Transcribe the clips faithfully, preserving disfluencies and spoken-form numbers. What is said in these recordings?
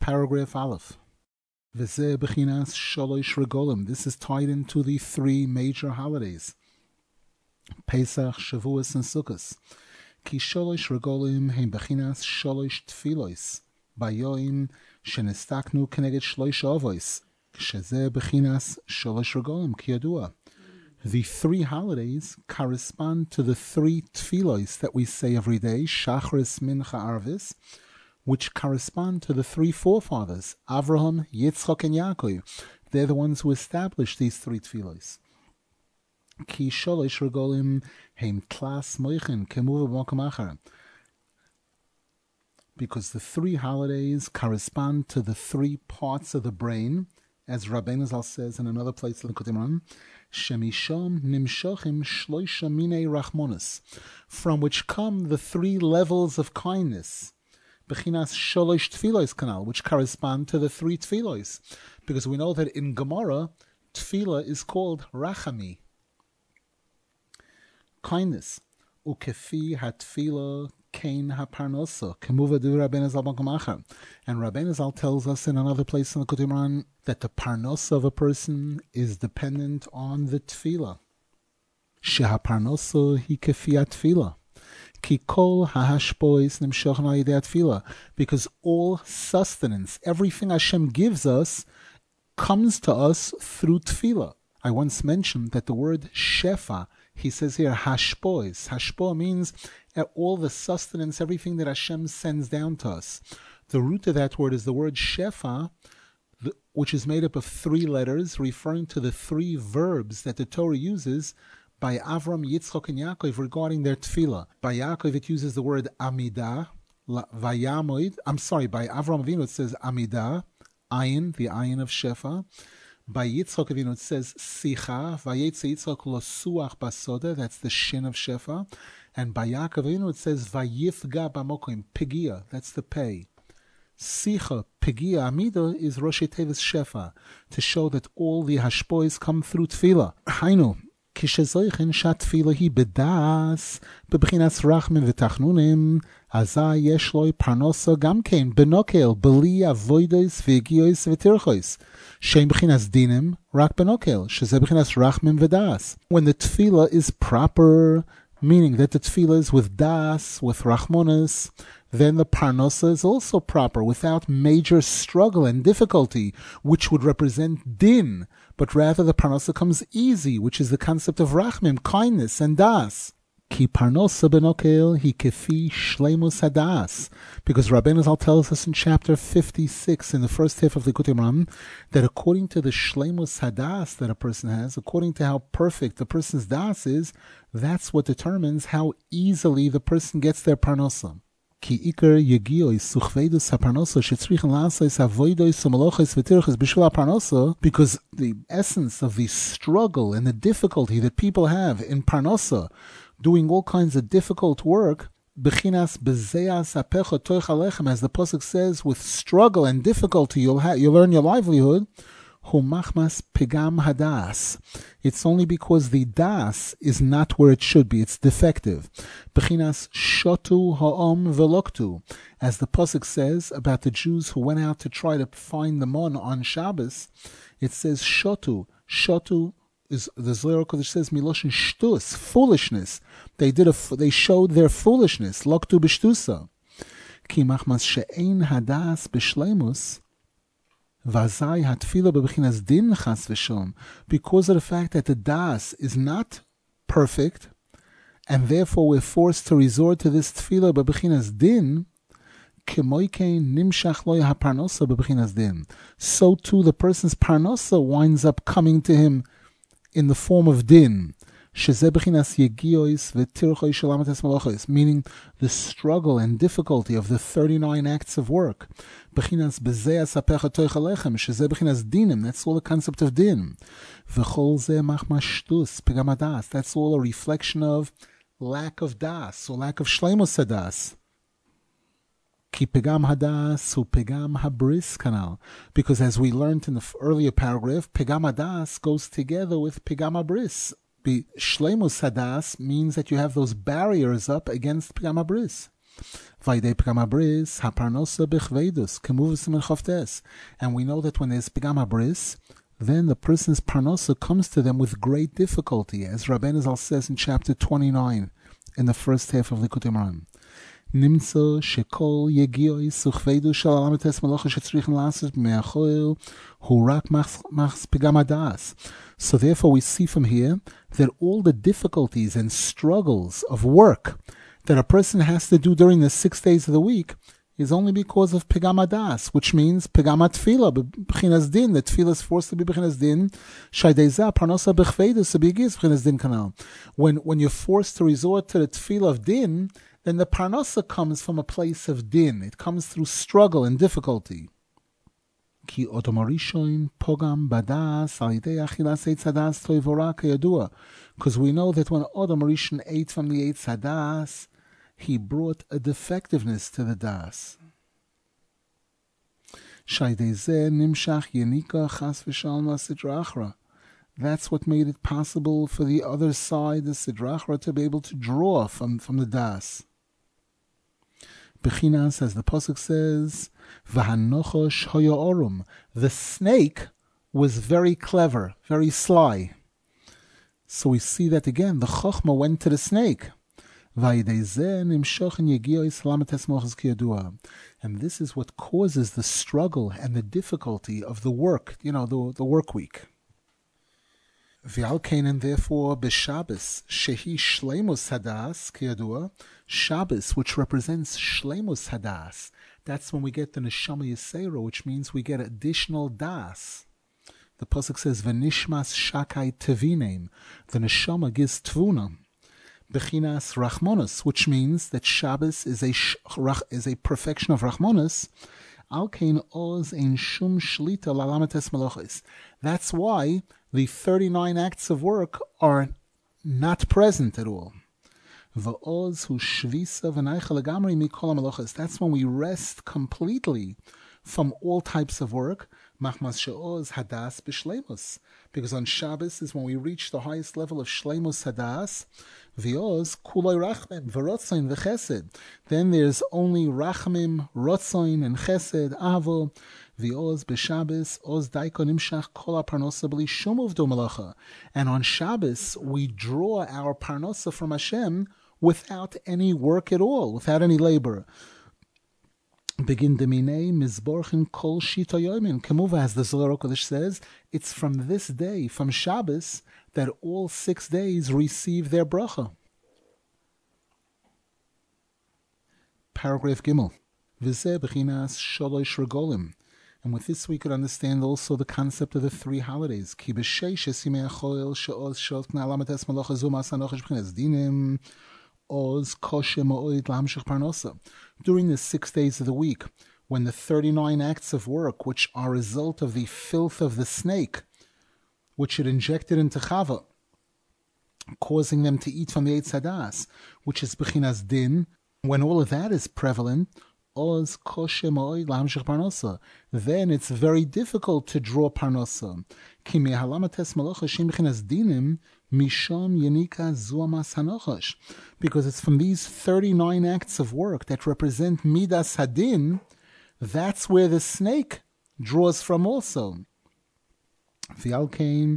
paragraph Aleph. V'zeh b'chinas shalosh regolim. This is tied into the three major holidays, Pesach, Shavuos, and Sukkot. Ki shalosh regolim heim b'chinas shalosh tfilos bayoim shenestaknu keneged shlosh avos shezeh b'chinas shalosh regolim ki yadua. The three holidays correspond to the three tfilos that we say every day, Shachris, Mincha, Arvis, which correspond to the three forefathers, Avraham, Yitzchak, and Yaakov. They're the ones who established these three tfilos. Ki sholosh regolim heim tlas moichin kemuva b'makom achar. Because the three holidays correspond to the three parts of the brain, as Rabbeinu Zal says in another place in the Kutimran, Shemisham nimshochim shloisha minei rachmonis, from which come the three levels of kindness, Bechinas sholosh tfilos kanal, which correspond to the three tfilos, because we know that in Gemara, tfila is called rachami, kindness. Ukefi hatfila kain haparnosa kemuva du Rabbeinu Zal b'makom achar. And Rabbeinu Zal tells us in another place in the Kutimran that the parnosa of a person is dependent on the tfila. Shehaparnosa hi kefi hatfila. Ki kol hahashpois nimshochen al yedei hatfila. Because all sustenance, everything Hashem gives us, comes to us through tfila. I once mentioned that the word shefa, he says here, hashpois. Hashpo means all the sustenance, everything that Hashem sends down to us. The root of that word is the word shefa, which is made up of three letters, referring to the three verbs that the Torah uses by Avram, Yitzchak, and Yaakov regarding their tefillah. By Yaakov, it uses the word amidah, vayamoid. I'm sorry, by Avram Avinu, it says amidah, ayin, the ayin of shefa. By Yitzchak Avinu, it says sicha, vayetze Yitzchak lo suach basoda, that's the shin of shefa. And by Yaakov Avinu, it says vayifga bamokim, pigia, that's the pay. Sicha, pigia, amida is Rosh Tevis shefa, to show that all the hashpois come through tefillah. Hainu, kishezoichin shat tefillah hi bedas, bebchinas rachmim v'tachnunim, azai yesh loi parnosa gamkein, benokel, beli avoidois v'giois v'tirchois, shem b'chinas dinim, rak benokel, sheze b'chinas rachmim v'das. When the tefillah is proper, meaning that the tefillah is with das, with rachmonas, then the parnosa is also proper, without major struggle and difficulty, which would represent din, but rather the parnosa comes easy, which is the concept of rachmim, kindness, and das. Ki parnosa benokel hi kefi shleimus hadas. Because Rabbeinu Zal tells us in chapter fifty-six, in the first half of the Kutimran, that according to the shleimus hadas that a person has, according to how perfect the person's das is, that's what determines how easily the person gets their parnosa. Ki iker yegiois suchveidus haparnosa shetzrichen la'asais avoidois umalochis v'tirchis b'shul haparnosa, because the essence of the struggle and the difficulty that people have in parnosa, doing all kinds of difficult work, bechinas bezeas apecha toich alechem, as the pasuk says, with struggle and difficulty you'll ha- you'll earn your livelihood. Hu machmas pigam hadas. It's only because the das is not where it should be. It's defective. Bechinas shotu ha'om veloktu, as the pasuk says about the Jews who went out to try to find the mon on Shabbos. It says shotu. Shotu is the Zohar Kodesh says miloshin shtus, foolishness. They did a. They showed their foolishness. Loktu b'shtusa. Ki machmas she'ein hadas b'shleimus. Vazai hatfila bebechinas din chas v'shom, because of the fact that the das is not perfect, and therefore we're forced to resort to this tefillah bebechinas din. Kemoikein nimshach loy haparnosa bebechinas din. So too the person's parnosa winds up coming to him in the form of din. Shezeh bechinas yegiois v'tirchoi shalamates malachos, meaning the struggle and difficulty of the thirty-nine acts of work. Bechinas bezeas apecha toich alechem, shezeh bechinas dinim, that's all the concept of din. V'chol zeh machma shtus pegam hadas, that's all a reflection of lack of das, or lack of shleimus hadas. Ki pegam hadas hu pegam habris kanal, because as we learned in the earlier paragraph, pegam hadas goes together with pegam habris. Be shleimus hadas means that you have those barriers up against pegam habris. Vaidei pigama bris, haparnosa bechvedus, kemuvisim and chavtes. And we know that when there's pigama bris, then the person's parnosa comes to them with great difficulty, as Rabbeinu Zal says in chapter twenty-nine, in the first half of Likutei Moharan. Nimtzo shekol yegioi suchvedu shel alametes malacha shetzrichen lasos b'me'achoil hu rak machs pigama das. So therefore we see from here that all the difficulties and struggles of work that a person has to do during the six days of the week is only because of pigama das, which means pigama tefila, b'chinas din. The tefila is forced to be b'chinas din. Shaydeza parnosa b'chveidus b'yigis b'chinas din kanal. When when you're forced to resort to the tefila of din, then the parnosa comes from a place of din. It comes through struggle and difficulty. Ki otomarishoin pogam badas alidei achilas eitz hadas toivora kayadua. Because we know that when Adam Rishon ate from the eitz hadas, he brought a defectiveness to the das. Shaydeze nimshach yenika chas v'shalom sidra achra. That's what made it possible for the other side, the sidra achra, to be able to draw from, from the das. Bechinas, as the pasuk says, v'hanochosh hoya orum. The snake was very clever, very sly. So we see that again. The chokhmah went to the snake. And this is what causes the struggle and the difficulty of the work, you know, the, the work week. And therefore, b'Shabbos, shehi shleimus hadas, kiyadua, Shabbos, which represents shleimus hadas, that's when we get the neshama yisera, which means we get additional das. The pasuk says, v'nishmas shakai tevinem, the neshama gives tvuna. Bechinas Rachmonos, which means that Shabbos is a is a perfection of Rachmonos. Alkein oz ein shum shlita lalametes malachis. That's why the thirty-nine acts of work are not present at all. Va'oz hu shvisa v'naicha legamri mikol malachis. That's when we rest completely from all types of work. Machmas she'oz hadas b'shleimus. Because on Shabbos is when we reach the highest level of shleimus hadas. V'oz kuloi rachmim v'rotzoin v'chesed. Then there's only rachmim, rotzoin, and chesed, avo. V'oz b'Shabbos oz daiko nimshach kol ha-parnosa b'li shum uvdo malacha. And on Shabbos we draw our parnosa from Hashem without any work at all, without any labor. Begin deminei mizborchin kol shita yomin. Kemuva, as the Zohar HaKodesh says, it's from this day, from Shabbos, that all six days receive their bracha. Paragraph Gimel. V'zeh b'chinas shalosh regolim. And with this we could understand also the concept of the three holidays. Ki b'sheish esimei achoil she'oz shot k'na alametes malacha zu ma'asanochesh b'chinas dinim. During the six days of the week, when the thirty-nine acts of work, which are a result of the filth of the snake, which it injected into Chava, causing them to eat from the Eitz Hadas, which is Bechinas Din, when all of that is prevalent, then it's very difficult to draw Parnosa. Because it's from these thirty-nine acts of work that represent Midas Hadin, that's where the snake draws from also. And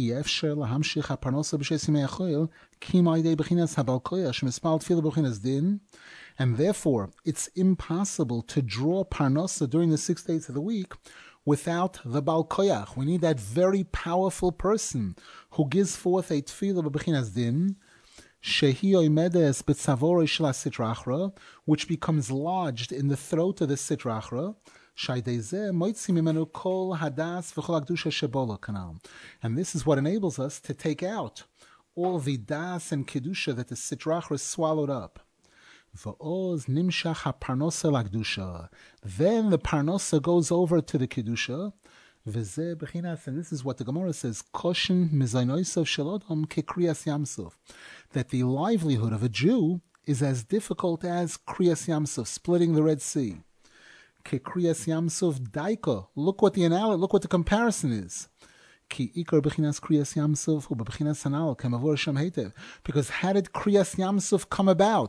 therefore, it's impossible to draw Parnosa during the six days of the week without the Baal Koyach. We need that very powerful person who gives forth a tefillah b'bechinas din, shehi oimedes b'tzavoro shel sitra achra, which becomes lodged in the throat of the sitra achra. Shaydezeh moitzi mimenu kol hadas v'chol hakdusha shebola kanal. And this is what enables us to take out all the das and kedusha that the sitra achra swallowed up. V'oz nimshach ha-parnosa l'kdusha. Then the parnosa goes over to the kedusha. V'zeh b'chinas, and this is what the Gemara says: koshin mizainosav shel adam kekriyas yamsuf. That the livelihood of a Jew is as difficult as kriyas yamsuf, splitting the Red Sea. Kekriyas yamsuf daika. Look what the analogy, look what the comparison is. Ki ikar b'chinas kriyas yamsuf u b'chinas hanal kemavor shem heitev. Because how did kriyas yamsuf come about?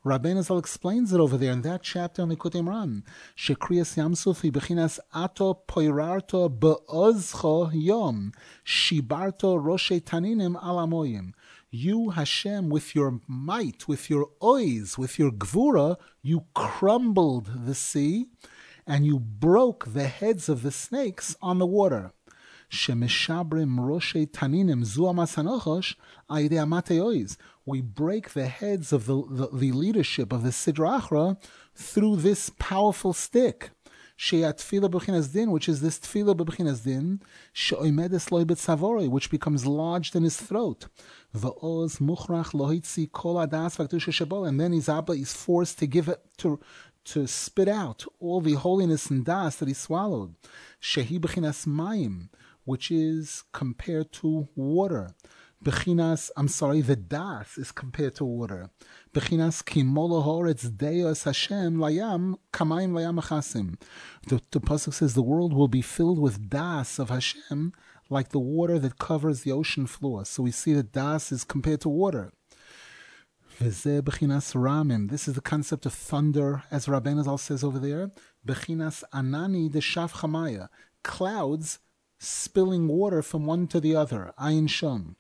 Rabbeinu Zal explains it over there in that chapter on Likutei Moharan. Shekriyas Yamsuf hi bechinas ato poirarto be'ozcho yom shibarto roshe taninim alamoyim. You, Hashem, with your might, with your ois, with your gvura, you crumbled the sea and you broke the heads of the snakes on the water. Shemeshabrim roshe taninim zuamasanochosh aidei amate ois. We break the heads of the, the, the leadership of the Sidra Achra through this powerful stick. Sheyat tefillah b'chinas din, which is this tefillah b'chinas din, she'oimedes loy b'tzavori, which becomes lodged in his throat. V'oz muchrach lohitzi kol adas v'kedusha shebol, and then his Abba is forced to give it to to spit out all the holiness and das that he swallowed. Shehi b'chinas mayim, which is compared to water. Bechinas, I'm sorry, the das is compared to water. Bechinas kimolo horetz deos Hashem layam kamayim layam achasim. The, the pasuk says the world will be filled with das of Hashem like the water that covers the ocean floor. So we see that das is compared to water. V'zeh bechinas ramim. This is the concept of thunder, as Rabbeinu Zal says over there. Bechinas anani deshav chamaya. Clouds spilling water from one to the other. Ayin sham.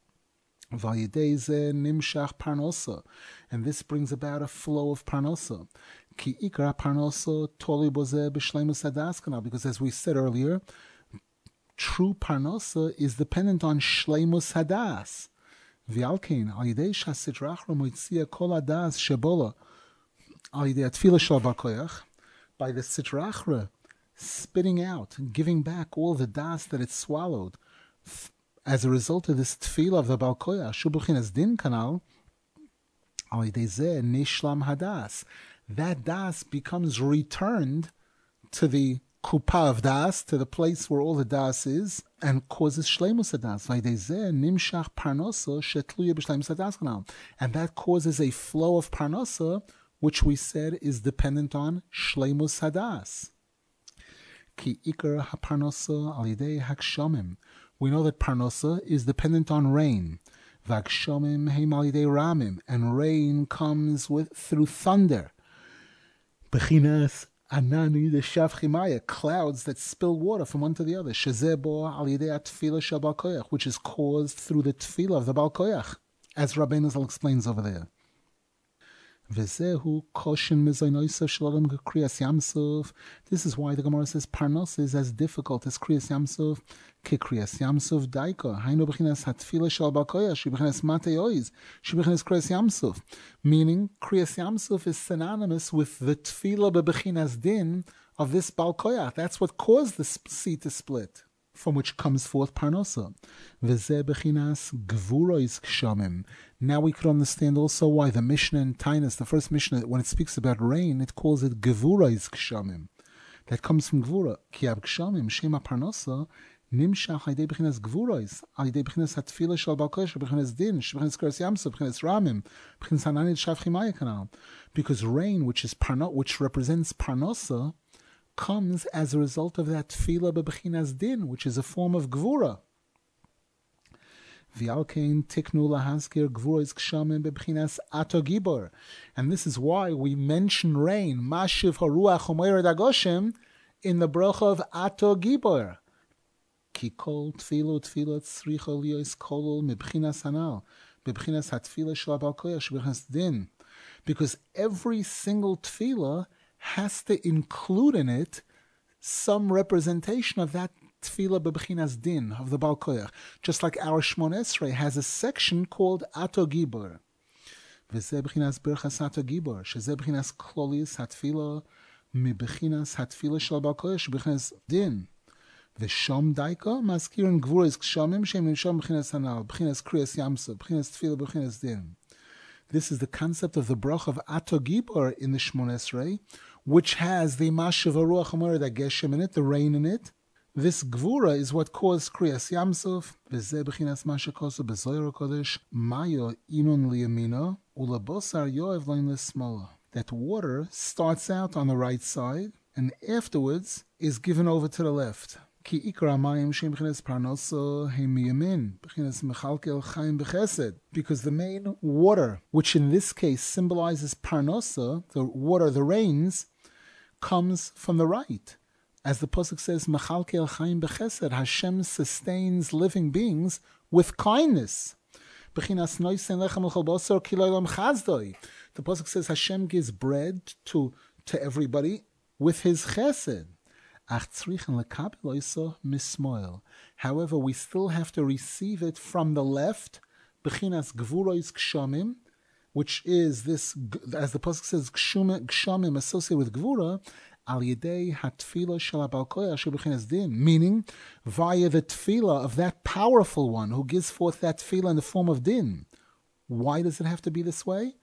Nimshach parnosa, and this brings about a flow of parnosa. Ki ikra parnosa toli boze b'shleimus hadaskana, because as we said earlier, true parnosa is dependent on shleimus hadas. V'alkein al yidei shasitra achra moitzia kol hadas shebola al yidei atfila shel bakoyach, by the sitra achra spitting out and giving back all the das that it swallowed. As a result of this tefillah of the Baal Koyach, Shubuchinas Din Kanal, Nishlam Hadas, that das becomes returned to the kupa of das, to the place where all the das is, and causes shleimus hadas. Nimshach parnosa shetluya b'shleimus hadas kanal, and that causes a flow of parnosa, which we said is dependent on shleimus hadas. Ki ikar haparnosa al yidei hakshomim. We know that parnosa is dependent on rain. V'akshomim heim al yidei ramim, and rain comes with through thunder. Bechinas anani deshav chimaya, clouds that spill water from one to the other. Shezeh bo al yidei atfila shel Baal Koyach, which is caused through the tefillah of the Baal Koyach, as Rabbeinu Zal explains over there. V'zehu koshin mizoynoisav shalom kriyas yamsuf. This is why the Gemara says parnosa is as difficult as kriyas yamsuf. Ki kriyas yamsuf daika hainu b'chinas hatfila shel Baal Koyach she b'chinas matei ois she b'chinas kriyas yamsuf. Meaning kriyas yamsuf is synonymous with the tefillah b'chinas din of this Baal Koyach. That's what caused the sea to split, from which comes forth parnosa. V'zeh b'chinas gvurois kshamim. Now we could understand also why the Mishnah in Tainus, the first Mishnah, when it speaks about rain, it calls it gvurois kshamim. That comes from gvura. Ki ab kshamim shema parnosa nimshach haydei b'chinas gvurois, haydei b'chinas hatfila shel Baal Koyach, b'chinas din, b'chinas keres yamsuf, b'chinas ramim, b'chinas hanani shav chimaya kanal. Because rain, which is parno, which represents parnosa, comes as a result of that tefillah b'chinas din, which is a form of gvura. V'alkein tiknu lahaskir gvurois kshamim b'chinas ato gibor, and this is why we mention rain, mashiv haruach omer dagoshem, in the bracha of ato gibor. Ki kol tefillah tefillah tzricha liyos kolol mibchinas hanal, b'chinas hatefillah shel Baal Koyach b'chinas din, because every single tefillah has to include in it some representation of that tefillah b'chinas din of the Baal Koyach. Just like our Shmon Esrei has a section called Ato Gibor. V'zeh b'chinas birchas Ato Gibor, shezeh b'chinas klolis hatefillah mib'chinas hatefillah shel Baal Koyach b'chinas din. V'shom daika maskirin gvurois kshamim shem nimshom b'chinas hanal, b'chinas kriyas yamsuf, b'chinas tefillah b'chinas din. This is the concept of the bracha of Ato Gibor in the Shmon Esrei, which has the Mashiv HaRuach HaMored HaGeshem in it, the rain in it. This Gvura is what caused Kriyas Yamsuf, V'zeh b'chinas ma shekosu b'Zohar HaKodesh, Mayo inun liyamina, u'lebosar yoev loin l'smola. That water starts out on the right side, and afterwards is given over to the left. Ki ikra mayim shem b'chinas parnosa hem miyamin, b'chinas mechalkel chaim b'chesed. Because the main water, which in this case symbolizes parnosa, the water, the rains, comes from the right. As the pasuk says, mechalkel chaim b'chesed, Hashem sustains living beings with kindness. B'chinas noisen lechem l'chol basar ki lo olam chazdoi. The pasuk says Hashem gives bread to, to everybody with his chesed. However, we still have to receive it from the left, which is this, as the pasuk says, gshamim associated with gvura, meaning via the tefillah of that powerful one who gives forth that tefillah in the form of din. Why does it have to be this way?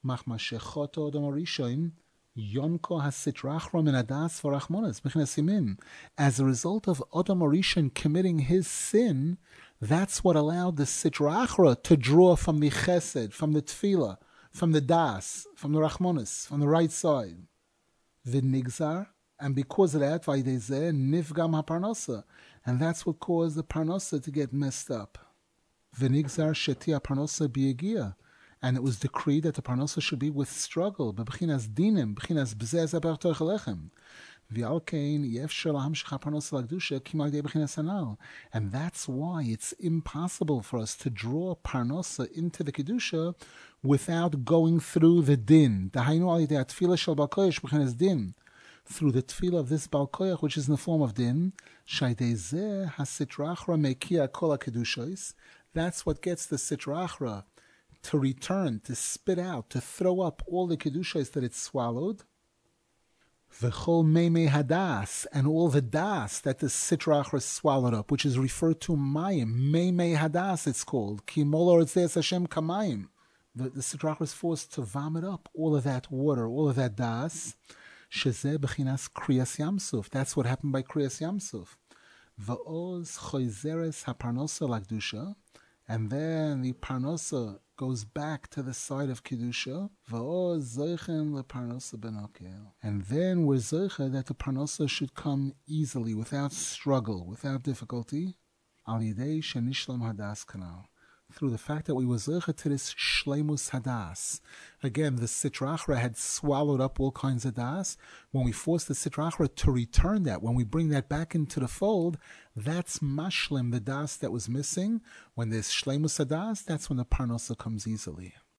Yonko hasitrachra min adas v'rachmonas b'chinas simin. As a result of Adam Arishan committing his sin, that's what allowed the sitrachra to draw from the chesed, from the tefillah, from the das, from the rachmonas, from the right side. The nigzar, and because of that, vaydezeh nifgam haparnosa, and that's what caused the parnosa to get messed up. The nigzar sheti haparnosa biyagia. And it was decreed that the parnosa should be with struggle. B'chinas dinim, b'chinas b'zeh zaber torch alechem. V'al kein yefshar lahamshich haparnosa l'kedusha k'mal dei b'chinas hanal. And that's why it's impossible for us to draw parnosa into the kedusha without going through the din. Dahainu al yidei atfilah shel bal koyesh b'chinas din. Through the tefillah of this bal koyach, which is in the form of din, shaydei zeh hasitrachra mekia kol hakedushos. That's what gets the sitrachra to return, to spit out, to throw up all the kedushas that it swallowed. V'chol meimei hadas, and all the das that the sitrachra swallowed up, which is referred to mayim, meimei hadas it's called. Ki molor etzeis Hashem kamayim. The, the sitrachra is forced to vomit up all of that water, all of that das. Shezeh b'chinas kriyas yamsuf. That's what happened by kriyas yamsuf. V'oz choizeres haparnosa l'kedusha. And then the parnosa goes back to the side of Kedusha. And then we're zeicha that the parnosa should come easily, without struggle, without difficulty. Al yidei shenishlam hadas kanal. Through the fact that we were zeicha to this shleimus hadas. Again, the sitrachra had swallowed up all kinds of das. When we force the sitrachra to return that, when we bring that back into the fold, that's mashlim, the das that was missing. When there's shleimus hadas, that's when the parnosa comes easily.